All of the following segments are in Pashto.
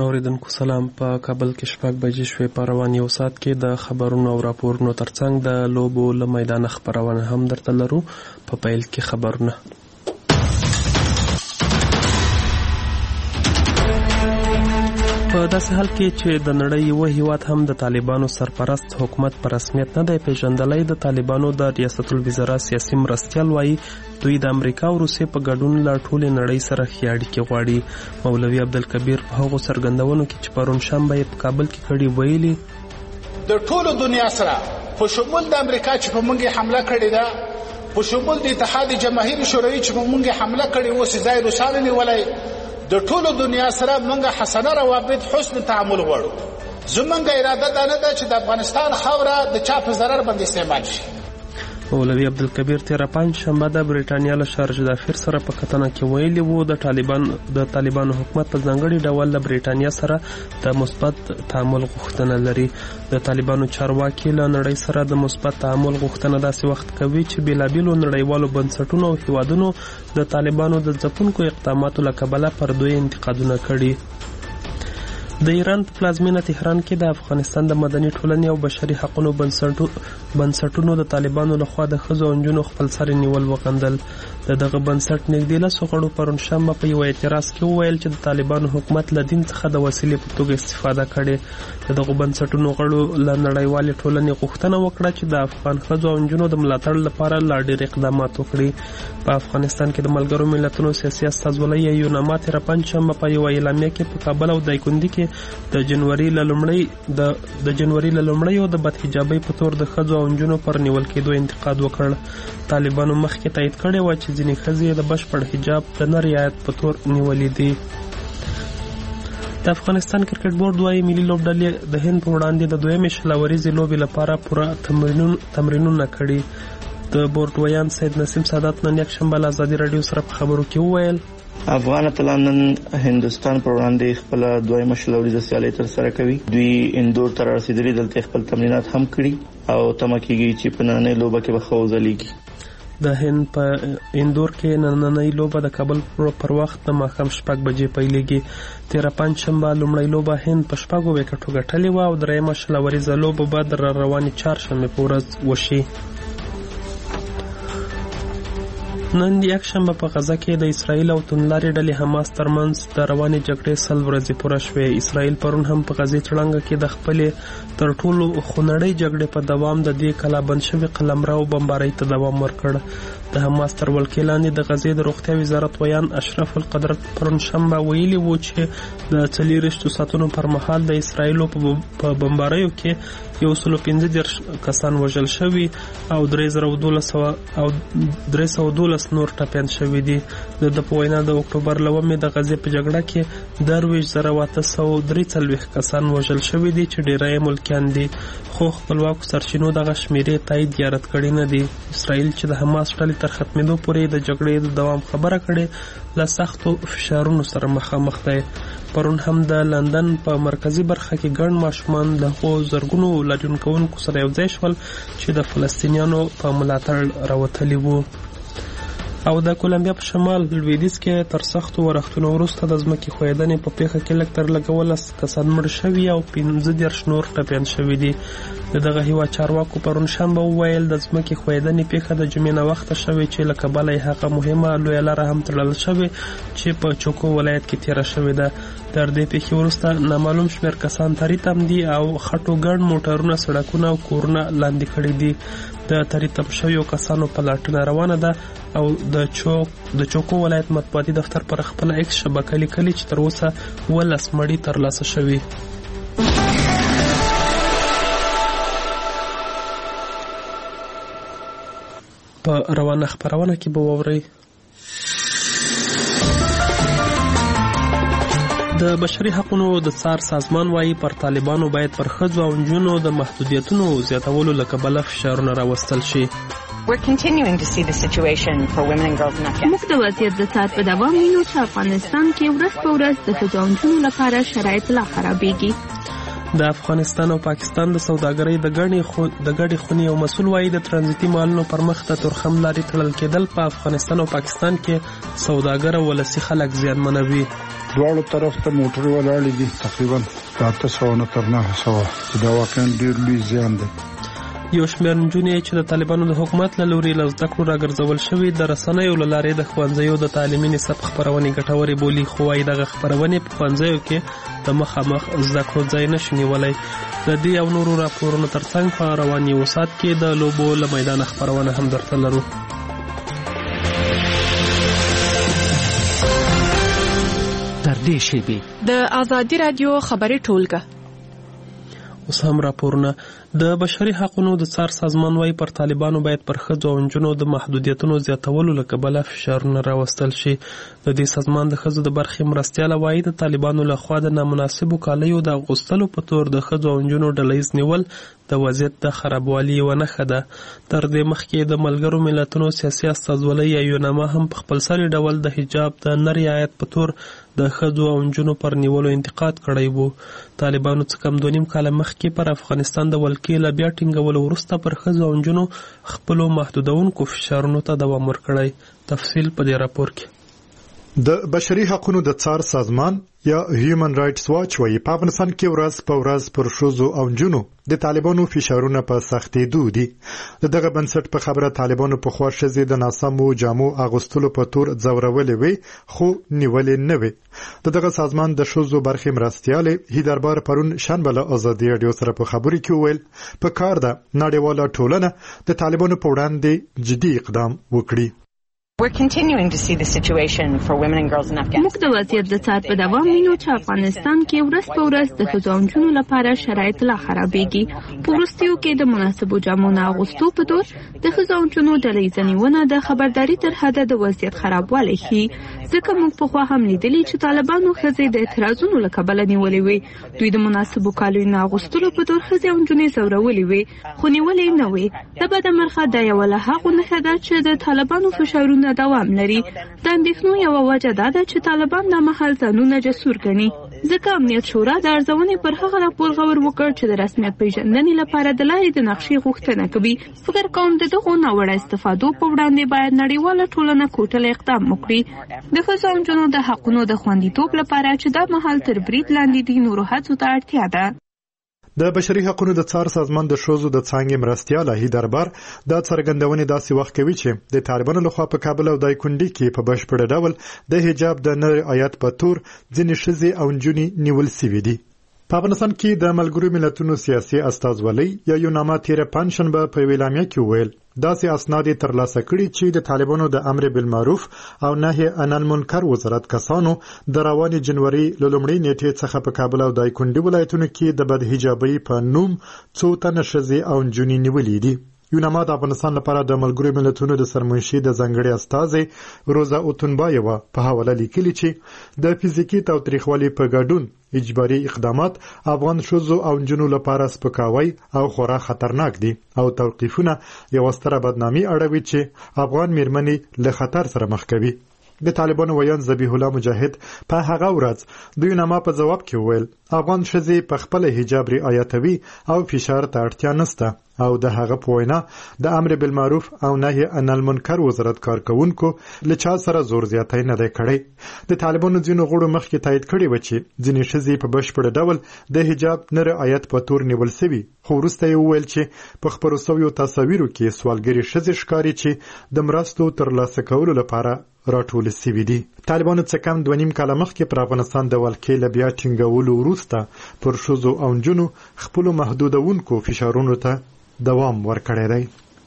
اوریدونکو سلام. په کابل کې 6 بجې شوې. په روان یو ساعت کې د خبرونو او راپورونو ترڅنګ د لوبو له میدانه خبرونه هم درته لرو. په پیل کې خبرونه. په داسې حال کې چې د نړۍ یو هیواد هم د طالبانو سرپرست حکومت په رسمیت نه دی پیژندلی، د طالبانو د ریاست الوزرا سیاسي مرستیال وایي دوی د امریکا او روسیې په ګډون له ټولې نړۍ سره ښې اړیکې غواړي. مولوي عبدالکبیر په هغو څرګندونو کې چې پرون شنبه یې په کابل کې کړي ویلي د ټولو دنیا سره په شمول د امریکا چې په موږ حمله کړې ده، په شمول د اتحاد جماهیر شوروي چې په موږ حمله کړې و، ځای روسانو نیولی، د ټولو دنیا سره موږ حسنه روابط حسن تعامل غواړو. زموږ اراده دا نه ده چې د افغانستان خاوره د چا په ضرر باندې استعمال شي. مولوي عبدالکبیر تېره پنجشنبه د برېټانیا له شارج دافیر سره په کتنه کې ویلي وو د طالبانو حکومت په ځانګړي ډول له برېټانیا سره د مثبت تعامل غوښتنه لري. د طالبانو چارواکي له نړۍ سره د مثبت تعامل غوښتنه داسې وخت کوي چې بېلابېلو نړیوالو بنسټونو او هیوادونو د طالبانو د ځپونکو اقداماتو له کبله پر دوی انتقادونه کړي. د ایران په پلازمینه تهران کې د افغانستان د مدني ټولنې او بشري حقوقو بنسټونو د طالبانو لخوا د ښځو او نجونو خپلسري نیول وغندل. د دغه بنسټ نږدې 10 غړو پرون شنبه په یو اعتراض کې وویل چې د طالبانو حکومت له دین څخه د وسیلې په توګه استفاده کړې. د دغو بنسټونو غړو له نړیوالې ټولنې غوښتنه وکړه چې د افغان ښځو او نجونو د ملاتړ لپاره لا ډېر اقدامات وکړي. په افغانستان کې د ملګرو ملتونو سیاسي استازولۍ یوناما تېره پنجشنبه په یوه اعلامیه کې په کابل او دایکنډي کې د جنوري له لومړیو د بدحجابۍ په تور د ښځو او نجونو پر نیول کېدو انتقاد وکړ. طالبانو مخکې تایید کړی و چې ځینې ښځې د بشپړ حجاب د نه رعایت په تور نیولې دي. د افغانستان کرکټ بورډ وايي ملي لوبډلې د هند په وړاندې د 2مې شلوريزې لوبې لپاره پوره تمرینونه کړي. د بورډ ویان سید نسیم سادات نن یکشنبه له ازادي راډیو سره په خبرو کې وویل افغان اتلان نن هندوستان پر وړاندې خپل 2مه شلوريزه سیالي ترسره کوي. دوی اندور ته رسیدلي، دلته خپل تمرینات هم کړي او تمه کېږي چې په نننۍ لوبه کې به ښه وځلیږي. د هند په اندور کې نننۍ لوبه د کابل پر وخت د ماښام 6 بجې پیلېږي. تېره پنجشنبه لومړۍ لوبه هند په 6 وکټو ګټلې وه او 3مه شلوريزه لوبه به د روانې چهارشنبې په ورځ وشي. نن یکشنبه په غزه کې د اسرائیل او توندلارې ډلې حماس ترمنځ د روانې جګړې 100 ورځې پوره شوې. اسرائیل پرون هم په غزې تړنګه کې د خپلې تر ټولو خونړۍ جګړې په دوام د دې کلابند شوي قلمرو بمبارۍ ته دوام ورکړ. د حماس تر ولکې لاندې د غزې د روغتیا وزارت ویان اشرف القدرت پرون شنبه ویلي وو چې د 24 ساعتونو پر مهال د اسرائیلو په بمباریو کې 115 کسان وژل شوي او 312 نور ټپیان شوي دي. د په وینا د اکتوبر ل 1 د غزې په جګړه کې 22843 کسان وژل شوي دي چې ډیری ملکیان دي، خو خپلواکو سرچینو دغه شمیرې تایید یا رد کړي نه دي. اسرائیل چې د حماس ډلې تر ختمېدو پورې د جګړې د دوام خبره کړې له سختو فشارونو سره مخامخ دی. پرون هم د لندن په مرکزی برخه کې ګڼ ماشومان له هغو زرګونو لاریون کوونکو سره یوځای شول چې د فلسطینیانو په ملاتړ راوتلي وو. او د کولمبیا په شمال لویدیځ کې تر سختو ورښتونو وروسته د ځمکې ښویدنې په پیښه کې لږ تر لږه 12 کسان مړه شوي او 15 نور ټپیان شوي دي. د دغه هیواد چارواکو پرون شنبه وویل د ځمکې ښویدنې پیښه د جمعې نه وخته شوې چې له کبله یې هغه مهمه لویه لاره هم تړل شوې چې په چوکو ولایت کې تېره شوې ده. تر دې پیښې وروسته نامعلوم شمېر کسان تریتم دي او خټو ګڼ موټرونه، سړکونه او کورونه لاندې کړي دي. د تریتم شویو کسانو پلټنه روانه ده او د چوکو ولایت مطبوعاتي دفتر پر خپل ایکس شبکه لیکلي چې تر اوسه 12 مړي ترلاسه شوي. په روانه خبرونه کې به واورئ د بشري حقوقو د څار سازمان وايي پر طالبانو باید پر ښځو او نجونو د محدودیتونو زیاتولو له کبله فشارونه راوستل شي. موږ د وضعیت د څار په دوام وینو چې افغانستان کې ورځ په ورځ د ښځو او نجونو لپاره شرایط لا خرابېږي. د افغانستان او پاکستان د سوداګرۍ د ګډې خونې یو مسؤل وایي د ترانزیتي مالونو پر مخ د تورخم لارې تړل کېدل په افغانستان او پاکستان کې سوداګر او ولسي خلک زیانمنوي. دواړو طرف ته موټرې ولاړې دي، تقریبا 800 نه تر 900. دا واقعا ډېر لوی زیان دی. یو شمېر نجونې چې د طالبانو د حکومت له لوري له زده کړو راګرځول شوي د رسنیو له لارې د ښوونځیو د تعلیمي نصاب خپرونې ګټورې بولي، خو وايي دغه خپرونې په ښوونځیو کې د مخامخ زده کړو ځای نشي نیولی. د دې او نورو راپورونو ترڅنګ په روان یو ساعت کې د لوبو له میدانه خپرونه هم درته لرو. تر دې شیبې د آزادي رادیو خبري ټولګه. اوس هم راپورونه. د بشري حقوقو د څار سازمان وايي پر طالبانو باید پر ښځو او نجونو د محدودیتونو زیاتولو له کبله فشارونه راوستل شي. د دې سازمان د ښځو د برخې مرستیاله وايي د طالبانو لخوا د نامناسبو کالیو د اغوستلو په تور د ښځو او نجونو ډلهییز نیول د وضعیت د خرابوالي یوه نښه ده. تر دې مخکې د ملګرو ملتونو سیاسي استازولۍ یوناما هم په خپلسري ډول د حجاب د نه رعایت په تور د ښځو او نجونو پر نیولو انتقاد کړی و. طالبانو څه کم 2.5 کاله مخکې پر افغانستان د ولکې له بیا ټینګولو وروسته پر ښځو او نجونو خپلو محدودونکو فشارونو ته دوام ورکړی. تفصیل په دې راپور کې. د بشري حقوقو د څار سازمان یا هیومن رائټس واچ وايي په افغانستان کې ورځ په ورځ پر ښځو او نجونو د طالبانو فشارونه په سختېدو دي. دغه بنسټ په خبره طالبانو په خوا ښځې د ناسمو جامو اغوستلو په تور ځورولې وي خو نیولې نه وي. دغه سازمان د ښځو برخې مرستیالې هیدربار پرون شنبه له ازادي رادیو سره په خبرو کې وویل په کار ده نړیواله ټولنه د طالبانو په وړاندې جدي اقدام وکړي. We're continuing to see the situation for women and girls in Afghanistan. موږ د وضعیت د څار په دوام وینو چې افغانستان کې ورځ په ورځ د ښځو او نجونو لپاره شرایط لا خرابېږي. په وروستیو کې د مناسبو جامو نه اغوستو په تور د ښځو او نجونو ډلهییزه نیونه د خبرداري تر حده د وضعیت خرابوالی ښيي. ځکه موږ پخوا هم لیدلي چې طالبانو ښځې د اعتراضونو له کبله نیولې وې. دوی د مناسبو کالیو نه اغوستلو په تور ښځې او نجونې ځورولې وې خو نیولې نه وې. د بدمرغه دا یوه له هغو نښه ده چې د طالبانو فشارونه دوام لري. د اندېښنو یوه وجه دا ده چې طالبان دا مهال ځانونه جسور ګڼي. ځکه امنیت شورا د ارزونې پر هغه راپور غور وکړ چې د رسمیت پیژندنې لپاره د لارې د نقشې غوښتنه کوي. فکر کوم د دغو ناوړه استفادو په وړاندې باید نړیواله ټولنه کوټله اقدام وکړي. د ښځو او نجونو د حقونو د خوندیتوب لپاره چې دا مهال تر برید لاندې دي نورو هڅو ته اړتیا ده. د بشري حقوقو د څار سازمان د ښځو د څانګې مرستیاله هیدربار دا څرګندونې داسې وخت کوي چې د طالبانو لخوا په کابل او دایکنډي کې په بشپړ ډول د حجاب د نه رعایت په تور ځینې ښځې او نجونې نیول شوي دي. په افغانستان کې د ملګرو ملتونو سیاسي استازولۍ یا یوناما تیره پنجشنبه په اعلامیه کې وویل داسې اسناد ترلاسه کړي چې د طالبانو د امر بالمعروف او نهي عن المنکر وزارت کسانو د روانې جنوري له لومړۍ نیټې څخه په کابل او دایکنډي ولایتونو کې د بدحجابۍ په نوم څو تنه ښځې او نجونې نیولې دي. یوناما د افغانستان لپاره د ملګرو ملتونو د سرمنشي د ځانګړي استازي روزا اوتونبایوا په حواله لیکلي چې د فزیکي تاوتریخوالي په ګډون اجباري اقدامات افغان ښځو او نجونو لپاره سپکاوی او خورا خطرناک دي او توقیفونه یو ستره بدنامي اړوي چې افغان میرمنې له خطر سره مخ کوي. د طالبانو ویان ذبیح الله مجاهد په هغه ورځ د یوناما په جواب کې وویل افغان ښځې په خپل حجاب رعایتوي او فشار ته اړتیا نشته او د هغه په وینا د امر بالمعروف او نهي عن المنکر وزارت کارکونکو له چا سره زور زیاتی نه دی کړی. د طالبانو ځینو غړو مخکې تایید کړی و چې ځینې ښځې په بشپړ ډول د حجاب نه رعایت په تور نیول شوي خو وروسته یې وویل چې په خپرو شویو تصاویرو کې سوالګرې ښځې ښکاري چې د مرستو ترلاسه کولو لپاره راټول شوي دي. طالبانو څه کم 2.5 کاله مخکې پر افغانستان د ولکې له بیا ټینګولو وروسته پر ښځو او نجونو خپلو محدودونکو فشارونو ته دوام ورکړی دی.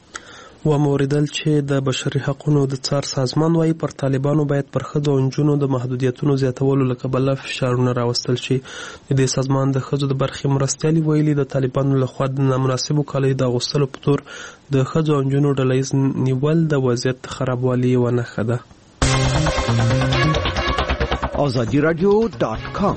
وموریدل چې د بشري حقوقو د څار سازمان وايي پر طالبانو باید پر ښځو او نجونو د محدودیتونو زیاتولو له کبله فشارونه راوستل شي. د دې سازمان د ښځو د برخې مرستیالې ویلي د طالبانو لخوا د نامناسبو کالیو د اغوستلو په تور د ښځو او نجونو ډلهییز نیول د وضعیت خرابوالي یوه نښه ده. azadiradio.com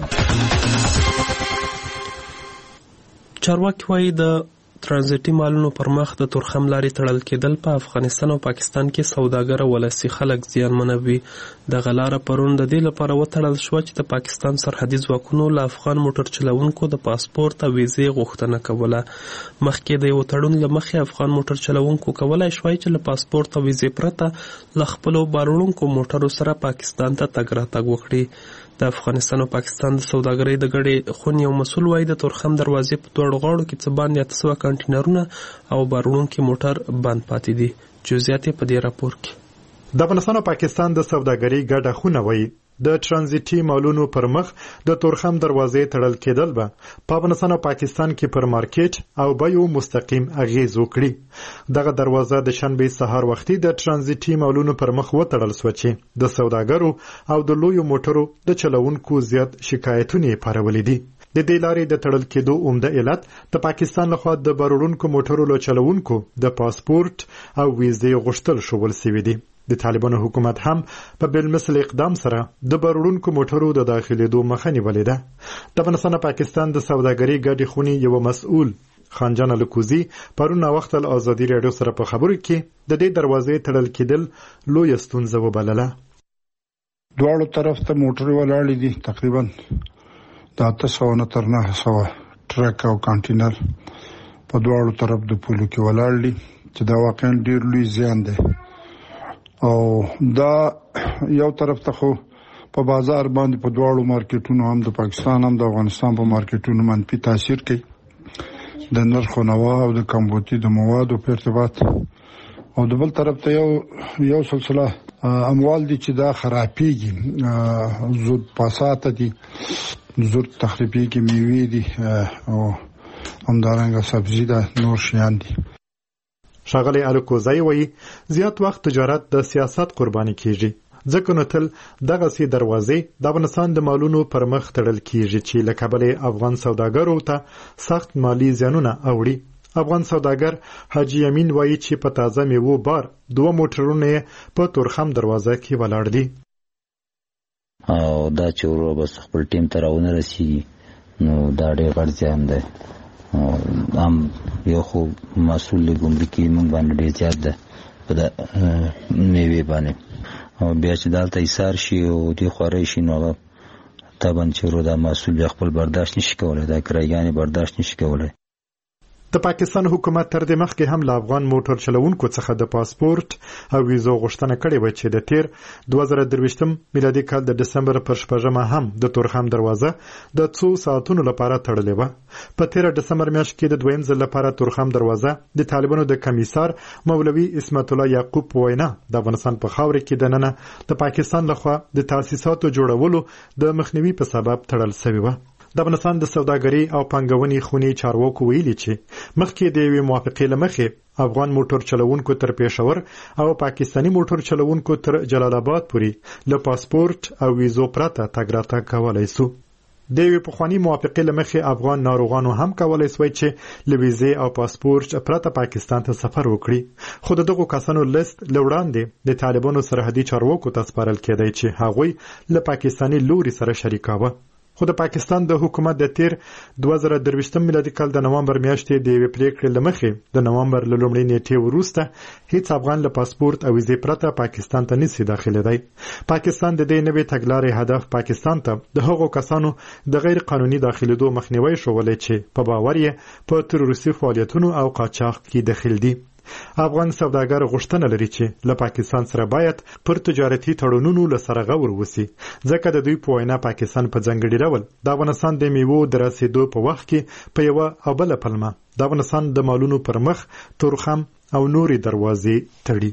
چارواکي وايي د ترانزیتي مالونو پر مخ د تورخم لارې تړل کېدل په افغانستان او پاکستان کې سوداګر او ولسي خلک زیانمنوي. دغه لاره پرون د دې لپاره وتړل شوه چې د پاکستان سرحدي ځواکونو له افغان موټر چلوونکو د پاسپورت او ویزې غوښتنه کوله. مخکې د یو تړون له مخې افغان موټر چلوونکو کولای شوای چې له پاسپورت او ویزې پرته له خپلو بار وړونکو موټرو سره پاکستان ته تګ راتګ وکړي. د افغانستان او پاکستان د سوداګرۍ د ګډې خونې یو مسؤل وایي د تورخم دروازې په دواړو غاړو کې څه باندې 800 کانټینرونه او باروړونکي موټر بند پاتې دي. جزئیات په دې راپور کې. د افغانستان او پاکستان د سوداګرۍ ګډه خونه وایي د ترانزیتي مالونو پر مخ د تورخم دروازې تړل کېدل به په افغانستان او پاکستان کې پر مارکیټ او بیو مستقیم اغیز وکړي. دغه دروازه د شنبه سهار وختي د ترانزیتي مالونو پر مخ وتړل شو چې د سوداګرو او د لویو موټرو د چلوونکو زیات شکایتونه پارولې دي. د دې لارې د تړل کېدو عمده علت د پاکستان لخوا د باروړونکو موټرو له چلوونکو د پاسپورت او ویزې غوښتل شول سوي دي. د طالبانو حکومت هم په بلمثل اقدام سره د باروړونکو موټرو د داخلېدو مخه نیولې ده. د افغانستان او پاکستان د سوداګرۍ ګډې خونې یو مسؤل خانجان الکوزي پرون وخت آزادي رادیو سره په خبرو کې د دې دروازې تړل کېدل لوی ستونزه وبلله. دواړو طرف ته موټر ولاړې دي، تقریبا د 800 نه تر 900 ټرک او کانټینر په دواړو طرف د پولو کې ولاړ دي چې دا واقعا ډیر لوی زیان دی. او دا یو طرف ته خو په بازار باندې په دواړو مارکیټونو هم د پاکستان هم د افغانستان په مارکیټونو منفي تاثیر کوي د نرخ نوا او د کمبودي د موادو په ارتباط. او د بل طرف ته یو سلسله اموال دي چې دا خرابېږي، زود پاسات دي، زود تخریبېږي، میوې دي او همدارنګه سبزي ده، نور شیان دي. ښاغلی الکوزی وایي زیات وخت تجارت د سیاست قرباني کیږي، ځکه نو تل دغسې دروازې د افغانستان د مالونو پر مخ تړل کیږي چې له کبله افغان سوداګرو ته سخت مالی زیانونه اوړي. افغان سوداګر حاجی امین وایي چې په تازه میوو بار 2 موټرونه په تورخم دروازه کې ولاړ دي. او دا چې ورو بس خپل ټیم ته راونه رسیږي نو دا ډېر غټ زیان دی. هم یو خو مسؤل ګمرکي مونږ باندې ډېر زیات ده په د میوې باندې، او بیا چې دلته ایثار شي او دې خواری شي نو هغه طبعا چې ورو دا مسؤل خپل برداشت نشي کولی، دا کرایګانې برداشت نشي کولی. د پاکستان حکومت تر دې مخکې هم له افغان موټر چلوونکو څخه د پاسپورت او ویزو غوښتنه کړې وه چې د تیر 2023 میلادي کال د دسمبر پر 6 هم د تورخم دروازه د 2 ساعتونو لپاره تړلې وه. په 13 دسمبر میاشت کې د دویم ځل لپاره تورخم دروازه د طالبانو د کمیسار مولوي اسمت الله یعقوب په وینا د افغانستان په خاوره کې دننه د پاکستان لخوا د تاسیساتو جوړولو د مخنیوي په سبب تړل شوی و. د افغانستان د سوداګرۍ او پانګونې خونې چارواکو ویلي چې مخکې د یوې موافقې له مخې افغان موټر چلوونکو تر پېښور او پاکستاني موټر چلوونکو تر جلال آباد پورې له پاسپورت او ویزو پرته تګ راتګ کولی سو. د یوې پخواني موافقې له مخې افغان ناروغانو هم کولی سوی چې له ویزې او پاسپورت پرته پاکستان ته سفر وکړي، خو د دغو کسانو لیست له وړاندې د طالبانو سرحدي چارواکو ته سپارل کېدی چې هغوی له پاکستاني لوري سره شریکاوه. خو د پاکستان د حکومت د تیر 2023 میلادي کال د نومبر میاشتې د یوې پریکړې له مخې د نومبر له لومړۍ نیټې وروسته هیڅ افغان له پاسپورت او ویزې پرته پاکستان ته نشي داخلېدی. پاکستان د دې نوې تګلارې هدف پاکستان ته د هغو کسانو د غیر قانوني داخلېدو مخنیوی شولی چې په باور یې په تروریستي فعالیتونو او قاچاق کې دخیل دي. افغان سوداګر غوښتنه لري چې له پاکستان سره باید پر تجارتي تړونونو له سره غور وسی، ځکه د دوی په وینا پاکستان په ځانګړي ډول د افغانستان د میوو د رسیدو په وخت کې په یوه او بله پلمه د افغانستان د مالونو پر مخ تورخم او نورې دروازې تړي.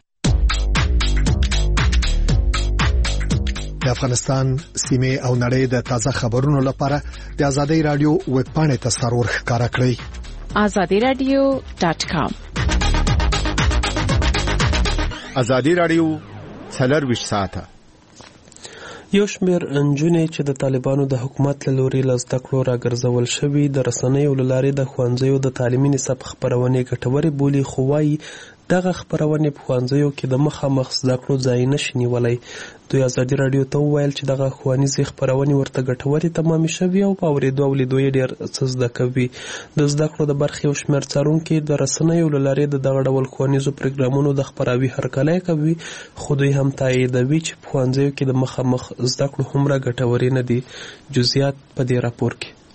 د افغانستان سیمه او نړۍ د تازه خبرونو لپاره د آزادۍ رادیو ویب پاڼې ته سرور ښکارا کړئ. azadiradio.com. آزادی رادیو 24 ساعته. یو شمېر نجونې چې د طالبانو د حکومت له لوري له زده کړو راګرځول شوي د رسنیو له لارې د ښوونځیو د تعلیمي نصاب خپرونې ګټورې بولي، خو وایي دغه خپرونې په ښوونځیو کې د مخامخ زده کړو ځای نشي نیولی. دوی ازادي راډیو ته وویل چې دغه ښوونیزې خپرونې ورته ګټورې تمامې شوي او په اورېدو او لیدو یې ډېر څه زده کوي. د زده کړو د برخې یو شمېر څارونکي د رسنیو له لارې د دغه ډول ښوونیزو پروګرامونو د خپراوي هرکلی کوي، خو دوی هم تاییدوي چې په ښوونځیو کې د مخامخ زده کړو هومره ګټورې نه دي. جزئیات په دې راپور کې.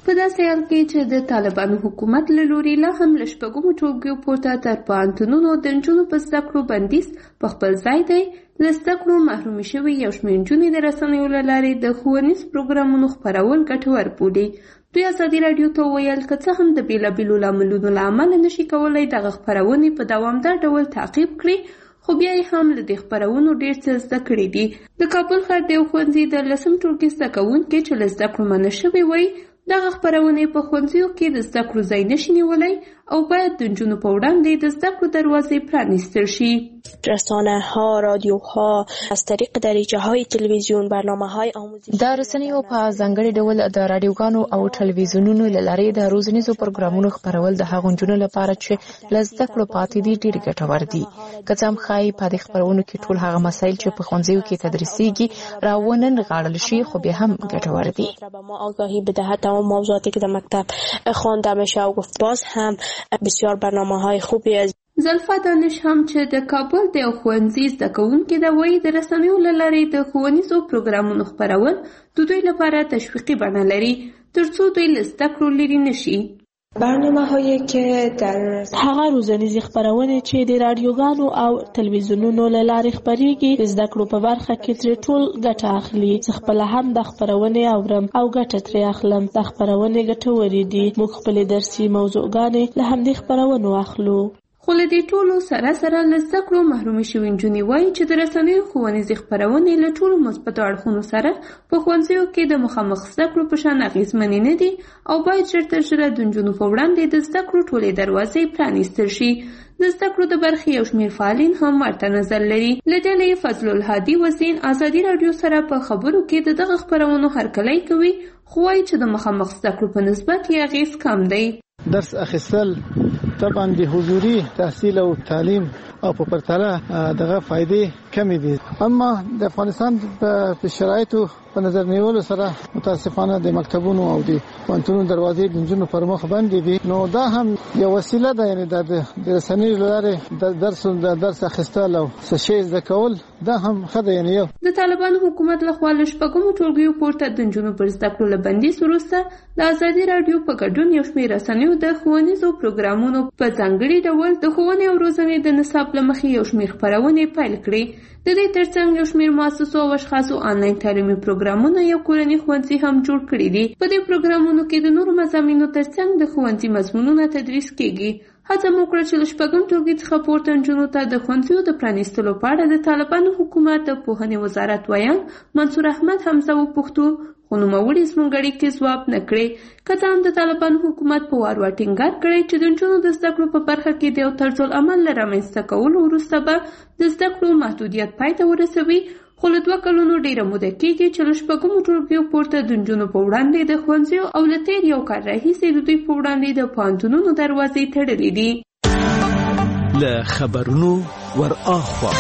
په داسې حال کې چې د طالبانو حکومت له لوري لا هم له شپږمو ټولګیو پورته تر پوهنتونونو د نجونو په زده کړو بندیز په خپل ځای دی، له زده کړو محرومې شوي یو شمېر نجونې د رسنیو له لارې د ښوونیز پروګرامونو خپرول ګټور بولي. دوی ازادي راډیو ته وویل که څه هم د بېلابېلو لاملونو له امله نشي کولی دغه خپرونې په دوامدار ډول تعقیب کړي، خو بیا یې هم له دې خپرونو ډېر څه زده کړي دي. د کابل ښار د یو ښوونځي د 10م ټولګي زده کوونکي چې له زده کړو منع شوي وی دغه خپرونې په ښوونځیو کې د زده کړو ځای نشي نیولی او باید د نجونو په وړاندې د زده کړو دروازې پرانیستل شي. رسانه ها، رادیو ها، از طریق دریچه های تلویزیون، برنامه های آموزشی د رسنیو په ځانګړي ډول د رادیوګانو او تلویزیونونو له لارې د روزنیزو پروګرامونو خپرول د هغو نجونو لپاره چې له زده کړو پاتې دي ډېر ګټور دي. که څه هم ښایي په دې خپرونو کې ټول هغه مسایل چې په ښوونځیو کې تدریسیږي راونه نغاړل شي، خو بیا هم ګټور دي. آگاهی بدهد تمام موضوعاتی که در مکتب خوانده میشه و گفت باز هم بسیار برنامه‌های خوبی است. زلفا دانش هم چې د کابل د یو ښوونځي زده کوونکې ده وایي د رسنیو له لارې د ښوونیزو پروګرامونو خپرول د دوی لپاره تشویقي بڼه لري ترڅو دوی له زده کړو لرې نشي. برنامه‌هایی که در هغه روزنیزې خپرونې چې د رادیوګانو او تلویزیونونو له لارې خپریږي د زده کړو په برخه کې ترې ټول ګټه اخلي. زه خپله هم د خپرونې اورم او ګټه ترې اخلم. د خپرونې ګټورې دي. موږ خپلې درسي موضوعګانې له همدې خپرونو اخلو. خو له دې ټولو سره سره له زده کړو محرومې شوې نجونې وایي چې د رسنیو ښوونیزې خپرونې له ټولو مثبتو اړخونو سره په ښوونځیو کې د مخامخ زده کړو په شان اغېزمنې نه دي او باید ژر تر ژره د نجونو په وړاندې د زده کړو ټولې دروازې پرانیستل شي. د زده کړو د برخې یو شمېر فعالین هم ورته نظر لري. له ډلې فضل الهادي وزین ازادي راډیو سره په خبرو کې د دغه خپرونو هرکلی کوي، خو وایي چې د مخامخ زده کړو په نسبت یې اغېز کم دی. درس اخیستل طبعا د حضوري تحصیل او تعلیم او په پرتله دغه فائدې کمې دي، اما د افغانستان په شرایطو په نظر نیولو سره متاسفانه د مکتبونو او د پوهنتونونو دروازې د نجونو پر مخ بندې دي. نو دا هم یو وسیله ده، یعنی د رسنیو له لارې د درس اخیستل او څه شی زده کول دا هم ښه ده. یعنی یو د طالبانو حکومت لخوا له شپږمو ټولګیو پورته د نجونو پر زده کړو له بندیز وروسته د ازادي راډیو په ګډون یو شمېر رسنیو د ښوونیزو پروګرامونو په ځانګړي ډول د ښوونې او روزنې د نصاب له مخې یو شمېر خپرونې پیل کړې. د دې ترڅنګ یو شمېر مؤسسو او اشخاصو آنلاین تعلیمي پروګرامونه یو کورني ښوونځي هم جوړ کړي دي. په دې پروګرامونو کې د نورو مضامینو ترڅنګ د ښوونځي مضمونونه تدریس کېږي. هڅه مو کړه چې له شپږم ټولګي څخه پورته نجونو ته د ښوونځیو د پرانیستلو په اړه د طالبانو حکومت د پوهنې وزارت ویان منصور احمد حمزه وپوښتو، خو نوموړي زموږ اړیکې ځواب نه کړې. که څه هم د طالبانو حکومت په وار ټینګار کړی چې د نجونو د زده کړو په برخه کې د یو طرزالعمل له رامنځته کولو وروسته به د زده کړو محدودیت پای ته ورسوي، خو له 2 کلونو ډېره موده کېږي چې له شپږمو ټولګیو پورته د نجونو په وړاندې د ښوونځیو او له تېر یو کال راهیسې د دوی په وړاندې د پوهنتونونو دروازې تړلې دي. له خبرونو ور اخوا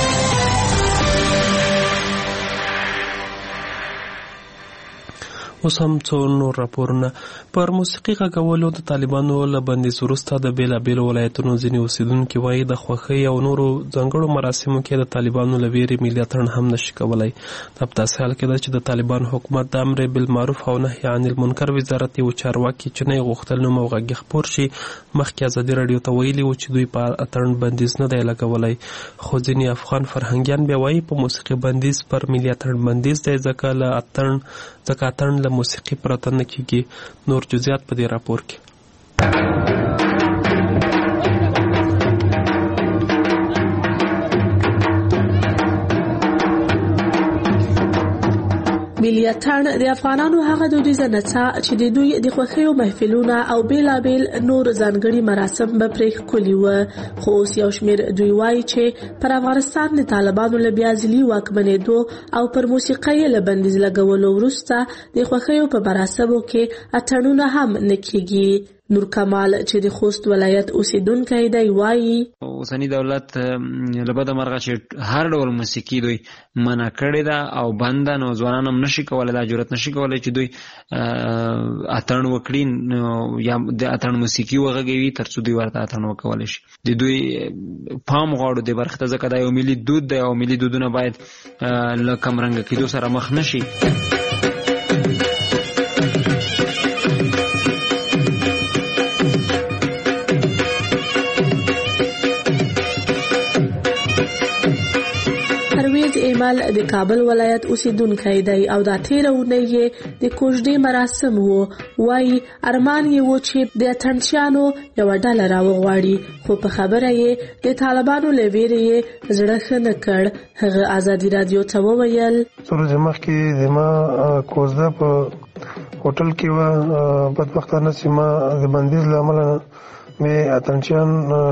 اوس هم څو نور راپورونه. پر موسیقي غږولو د طالبانو له بندیز وروسته د بېلابېلو ولایتونو ځینې اوسېدونکي وایي د خوښۍ او نورو ځانګړو مراسمو کې د طالبانو له ویرې ملي اتڼ هم نشي کولی. دا په داسې حال کې ده چې د طالبانو حکومت د امر بالمعروف او نهي عن المنکر وزارت یو چارواکي چې نه یې غوښتل نوم او غږ خپور شي مخکې ازادي راډیو ته ویلي و چې دوی په اتڼ بندیز نه دی لګولی، خو ځینې افغان فرهنګیان بیا وایي په موسیقي بندیز پر ملي اتڼ بندیز دی ځکه اتڼ له موسیقي پرته نه کیږي. نور جزئیات په دې راپور کې. ملي اتڼ د افغانانو هغه دودیزه نڅا چې د دوی د خوښیو محفلونه او بیلابیل نور ځانګړي مراسم به پرې ښکلي وو، خو اوس یو شمېر دوی وایي چې پر افغانستان د طالبانو له بیا ځلي واکمنېدو او پر موسیقۍ له بندیز لګولو وروسته د خوښیو په مراسمو کې اتڼونه هم نه کېږي. نور کمال چې د خوست ولایت اوسیدونکی دی وایي اوسنی دولت له بده مرغه چې هر ډول موسیقي دوی منع کړې ده او بند ده، نو ځوانان هم نشي کولی، دا جرأت نشي کولی چې دوی اتڼ وکړي یا د اتڼ موسیقي وغږوي تر څو دوی ورته اتڼ وکولی شي. د دوی پام غواړو د برخې ته، ځکه دا یو ملي دود دی او ملي دودونه باید له کمرنګه کېدو سره مخ نشي. ایمل د کابل ولایت اوسیدونکی دی او دا تیره اونۍ یې د کوژدې مراسم وو. وایي ارمان یې و چې د اتڼچیانو یوه ډله راوغواړي، خو په خبره یې د طالبانو له ویرې یې زړه ښه نه کړ. هغه ازادي راډیو ته وویل څو ورځې مخکې زما کوژده په هوټل کې وه. بدبختانه چې ما د بندیز له امله مې اتڼچیان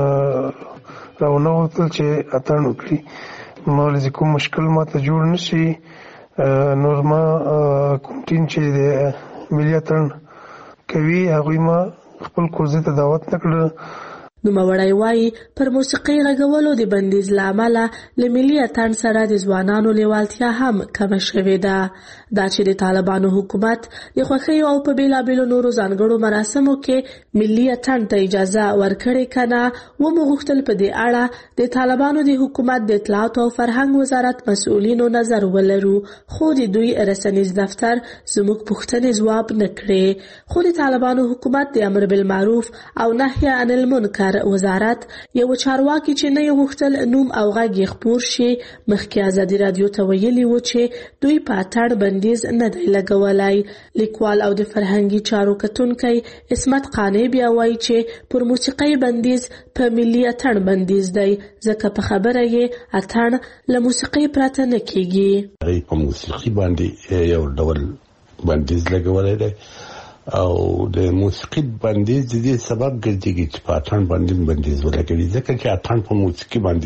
راونه غوښتل چې اتڼ وکړي. ما ولې کوم مشکل ماته جوړ نه شي، نور ما کوم ټیم چې د ملي اتڼ کوي هغوی ما خپل کوژدې ته دعوت نه کړه. نوموړی وایي پر موسیقۍ غږولو د بندیز له امله له ملي اتڼ سره د ځوانانو لیوالتیا هم کمه شوې ده. دا چې د طالبانو حکومت د خوښیو او په بېلابېلو نورو ځانګړو مراسمو کې ملي اتڼ ته اجازه ورکړې که نه، ومو غوښتل په دې اړه د طالبانو د حکومت د اطلاعاتو او فرهنګ وزارت مسؤلینو نظر ولرو، خو د دوی رسنیز دفتر زموږ پوښتنې ځواب نه کړې. خو د طالبانو حکومت د امر بالمعروف او نهی عن المنکر وزارت یو چارواکي چې نه یې غوښتل نوم او غږ یې خپور شي، مخکې ازادي راډیو ته ویلي و چې دوی په اتڼ بندیز نه دی لګولی. لیکوال او د فرهنګي چارو کتونکی عصمت قانع بیا وایي چې پر موسیقۍ بندیز په ملي اتڼ بندیز دی، ځکه په خبره یې اتڼ له موسیقۍ پرته نه کیږي. په موسیقي باندې یو ډول بندیز لګولی دی او د موسیقي بندیز د دې سبب ګرځي چې په اتڼ باندې بندیز ولګوي، ځکه چې اتڼ په موسیقي باندې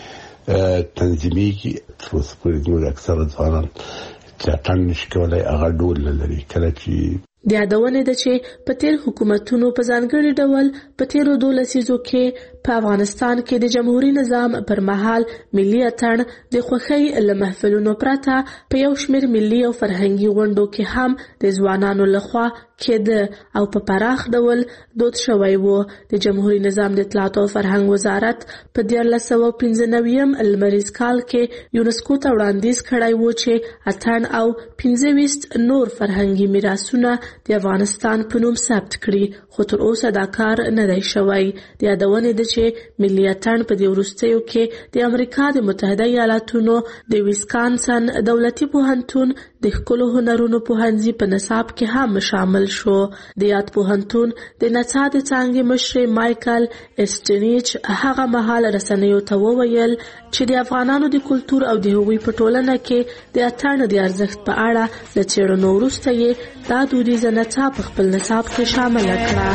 تنظیمېږي. تر اوسه پورې زموږ اکثره ځوانان چې اتڼ نشي کولی هغه ډول نه لري. کله چې د یادونې ده چې په تیر حکومتونو په ځانګړي ډول په تیرو 12 لسیزو کې په افغانستان کې د جمهوریت نظام پر مهال ملي اتڼ د خوښۍ له محفلونو پرته په یو شمېر ملي او فرهنګي غونډو کې هم د ځوانانو لخوا کېده او په پراخ ډول دود شوی و. د جمهوریت نظام د اطلاعاتو او فرهنګ وزارت په 1995 لمریز کال کې یونسکو ته وړاندیز کړی و چې اتڼ او 25 نور فرهنګي میراثونه د افغانستان په نوم ثبت کړي، خو تر اوسه دا کار نه دی شوی. د یادونې ده چې ملي اتڼ په دې وروستیو کې د امریکا د متحده ایالاتونو د ویسکانسن دولتي پوهنتون د ښکلو هنرونو پوهنځي په نصاب کې هم شامل شو. د یاد پوهنتون د نڅا د څانګې مشر مایکل اسټنیچ هغه مهال رسنیو ته وویل چې د افغانانو د کلتور او د هغوی په ټولنه کې د اتڼ د ارزښت په اړه له څېړنو وروسته یې دا دودیزه نڅا په خپل نصاب کې شامله کړه.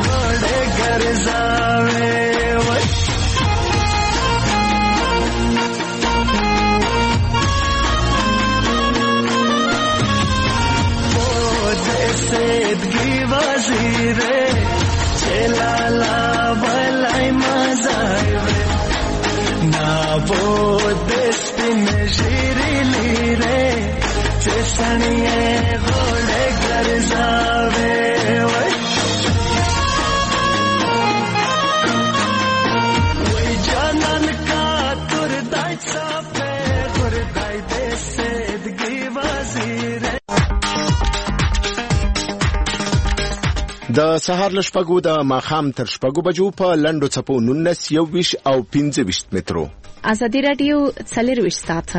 د سهار له شپږو د ماښام تر شپږو بجو په لنډو څپو 19 21 او 25 مترو. ازادي راډیو 24 ساعته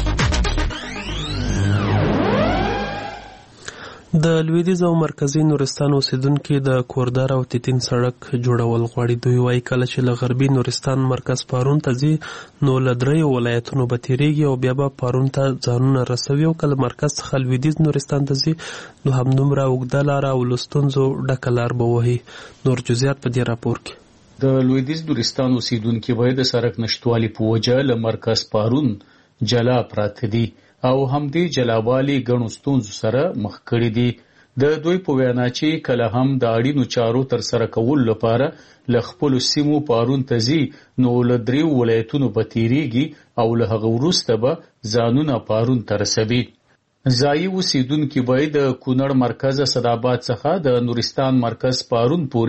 د لویدیځ او مرکزی نورستان اوسیدونکو د کوردار او تیتین سړک جوړول غواړي. دوی وایي کله چې له غربي نورستان مرکز پارون ته ځي نو له دریو ولایتونو به تیریږي او بیا به پارون ته ځانونه رسوي، او کله مرکز څخه لویدیځ نورستان ته ځي نو همدومره اوږده لاره او له ستونزو ډکه لار به وهي. نور جزئیات په دې راپور کې. د لویدیځ نورستان اوسیدونکو باید د سړک نشټوالي په وجه له مرکز پارون جلا پراته دي او همدې جلاوالي ګڼو ستونزو سره مخ کړي دي. د دوی په وینا چې کله هم د اړینو چارو تر سره کولو لپاره له خپلو سیمو پارون ته ځي نو له دریو ولایتونو به تیریږي او له هغه وروسته به ځانونه پارون ته رسوي. ځایي اوسیدونکي باید د کونړ مرکز صداباد څخه د نورستان مرکز پارون پورې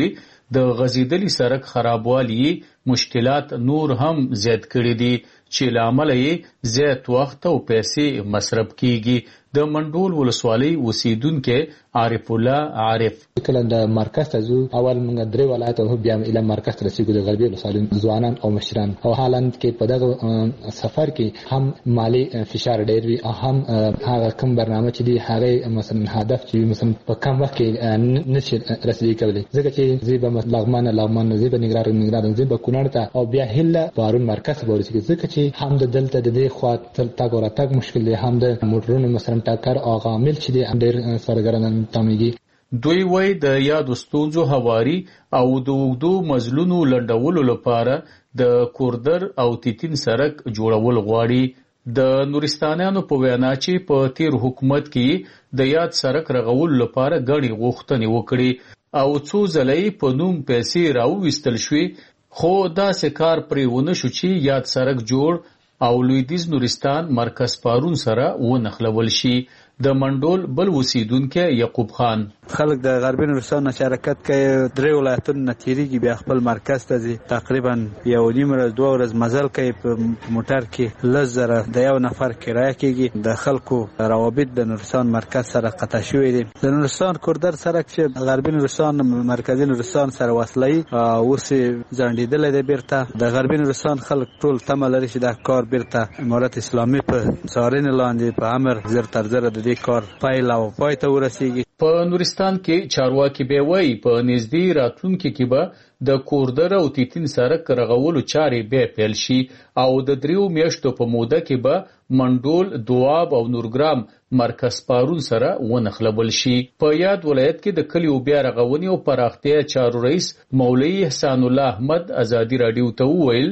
د غزیدلی سړک خرابوالی مشکلات نور هم زیات کړي دي چې لامل یې زیات وخت او پیسې مصرف کیږي. د منډول ولسوالۍ اوسیدونکو عارف الله عارف کله د مرکز ته ځو اول موږ درې ولایت او بیا اله مرکز ته رسیدو د غربي ولسوالۍ ځوانان او مشران او حالند کې په دغه سفر کې هم مالی فشار ډېر وي او هم هغه کوم برنامه چې دی هغه مثلا هدف چې مثلا په کم وخت کې نشي رسیدي کولای ځکه چې زیبه لغمان زیبه نګران زیبه کونړ ته او بیا هله بارون مرکز به ورسیږي ځکه چې هم د دلته د دې خوا تګ او راتګ مشکل دی هم د موټرونو مثلا ټاکر او عامل چې دی ډېر سرګران تامېږي. دوی وای د یادو ستونزو هواري او د اوږدو مزلونو لنډولو لپاره د کوردر او تیتین سړک جوړول غواړي. د نورستانیانو په وینا چې په تیر حکومت کې د یاد سړک رغول لپاره غړي غوښتنې وکړي او څو ځلې په نوم پیسې راوویستل شوې خو داسې کار پرې ونه شو چې یاد سړک جوړ او لویدیز نورستان مرکز پارون سره ونښلول شي. د منډول بل اوسیدونکو یعقوب خان خلک د غربي نورستان نه حرکت کوي درې ولایتونو نه تیریږي بیا خپل مرکز ته ځي تقریبا یو نیم ورځ دوه ورځ مزل کوي په موټر کې 10,000 د یو نفر کرایه کېږي. د خلکو روابط د نورستان مرکز سره قطع شوی دي. د نورستان کوردر سړک چې غربي نورستان مرکزي نورستان سره وصلوي اوس ځنډېدلی دی. بیرته د غربي نورستان خلک ټول تمه لري چې دا کار بیرته امارت اسلامي په څارنې لاندې په امر زر تر زره د دې کار پایله او پای ته ورسیږي. په نورستان کې چارواکي به وایي په نږدې راتلونکي کې به د کوردر او تیتین سړک رغولو چارې به پیل شي او د 3 میاشتو په موده کې به منډول، دواب او نورګرام مرکز پارون سره ونښلول شي. په یاد ولایت کې د کلیو بیا رغونې او پراختیا چارو رئیس مولوي احسان الله احمد ازادي رادیو ته وویل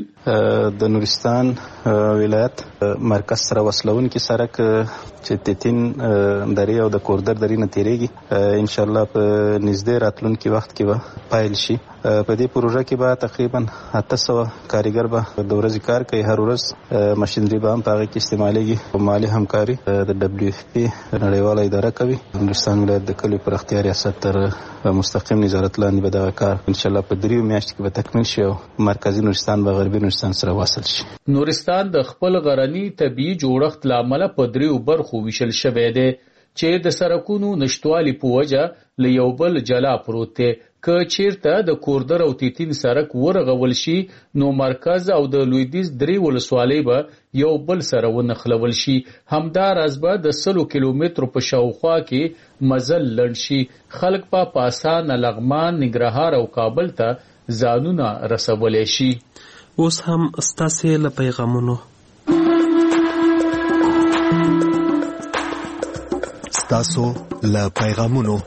د نورستان ولایت مرکز سره وصلونکي سړک چې تیتین درې او د کوردر درې نه تیریږي ان شاء الله په نږدې راتلونکي وخت کې به پایل شي. په دې پروژه کې به تقریبا 800 کارګر به د ورځې کار کوي. هر ورځ ماشینري به هم په هغه کې استعمالېږي او مالي همکاري د WFP نړیواله اداره کوي. نورستان ولایت د کلیو پراختیا ریاست تر مستقیم نظارت لاندې به دغه کار ان شاء الله په 3 میاشتو کې به تکمیل شي او مرکزی نورستان به غربي نورستان سره واصل شي. نورستان د خپل غرنی طبيعي جوړښت لامل په 3 برخو ویشل شوی دی چې د سړکونو نشټوالي په وجه له یو بل جلا پروت دی. که چیرته د کوردر او تیتین سړک ورغول شي نو مرکز او د لویدیز 3 ولسوالۍ به یو بل سره ونښلول شي. همداراز به د 100 کیلومترو په شاوخوا کې مزل لنډ شي. خلک په آسانه لغمان، ننګرهار او کابل ته ځانونه رسولی شي. اوس هم ستاسې له پیغامونو ستاسو له پیغامونو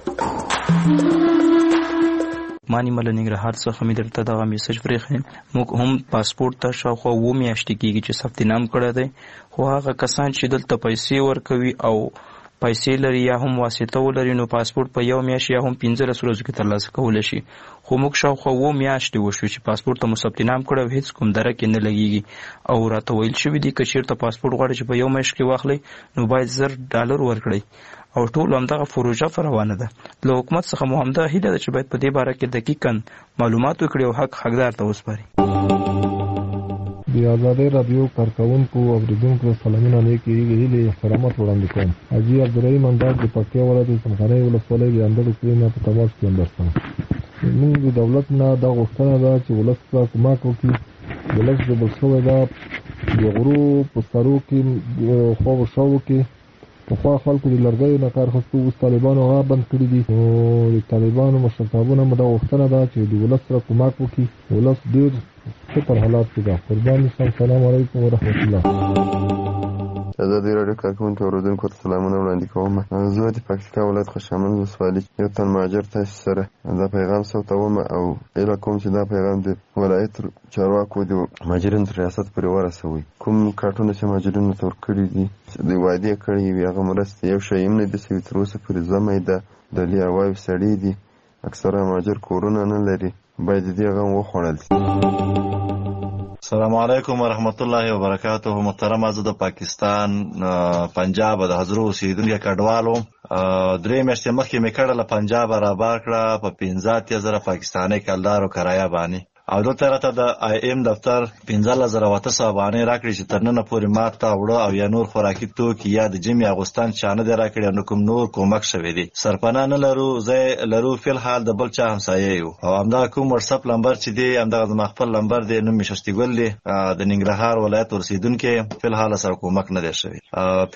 مانی مل ننګرهار څخه مې درته دغه میسج پرېښی. موږ هم پاسپورت ته شاوخوا 2 میاشتې کېږي چې ثبت نام کړی دی خو هغه کسان چې دلته پیسې ورکوي او پیسې لري یا هم واسطه ولري نو پاسپورت په 1 میاشت یا هم 15 ورځو کې ترلاسه کولی شي. خو موږ شاوخوا 2 میاشتې وشو چې پاسپورت ته مو ثبت نام کړی او هېڅ کوم درک یې نه لګېږي او راته ویل شوي دي که چېرته پاسپورت غواړئ چې په 1 میاشت کې واخلئ نو باید $10 ورکړئ او ټول همدغه پروژه روانه ده. له حکومت څخه مو همدا هیله ده چې باید په دې باره کې دقیقاً معلومات وکړي او حقدار ته وسپاري. د آزادۍ رادیو کارکوونکو او اوریدونکو سلامونه نیکې هیلې احترامات وړاندې کوم. حاجي عبدالرحیم انداز د پکتیا ولایت څمکنۍ ولسوالۍ د اندړو کلي نه په تماس کې همدرستم. موږ د دولت نه دا غوښتنه ده چې ولس ته کومک وکړي. ولس ډوبل شوی ده د غرو په سرو کې خواو شاو کې پخوا خلکو د لرګیو نه کار اخیستو اوس طالبانو هغه بند کړي دي. نو د طالبانو مشرتابونه مو دا غوښتنه ده چې د ولس سره کومک وکړي. ولس ډېر ښه پر حالات کې ده. قربان شم. سلام علیکم ورحمت الله. ازادي راډیو کارکوونکو او اوریدونکو ته سلامونه وړاندې کوم. زه د پکتیکا ولایت خوشامند ولسوالۍ یو تن مهاجر تاسو سره دا پیغام ثبتوم او هیله کوم چې دا پیغام د ولایت چارواکو د مهاجرینو تر ریاست پورې ورسوي. کوم کارټونه چې مهاجرینو ته ورکړي دي د وعدې کړي وي هغه مرستې یو شی هم نه دي سوي تر اوسه پورې. زمی ده ډلې ارواوې سړي دي اکثره مهاجر کورونه نه لري باید دې هغه هم وخوړل شي. السلام علیکم ورحمت الله وبرکاته. محترم، زه د پاکستان پنجاب د حضرو اوسیدونکو کډوالو 3 میاشتې مخکې مې کډه له پنجاب را بار کړه په 15,000 پاکستاني کلدارو کرایه باندې، او دلته راته د آی ایم دفتر 15,800 افغانۍ راکړي چې تر ننه پورې ماته اوړه او یا نور خوراکي توکي یا د جمعې اغوستان چا نه دی راکړي، نو کوم نور کومک شوی دی. سرپناه نه لرو، ځای لرو فی الحال د بل چا همسایه یو، او همدغه کوم واتساپ نمبر چې دی همدغه زما خپل نمبر دی، نوم مې ششتي ګل دی، د ننګرهار ولایت اوسیدونکی، فی الحال سره کومک نه دی شوی.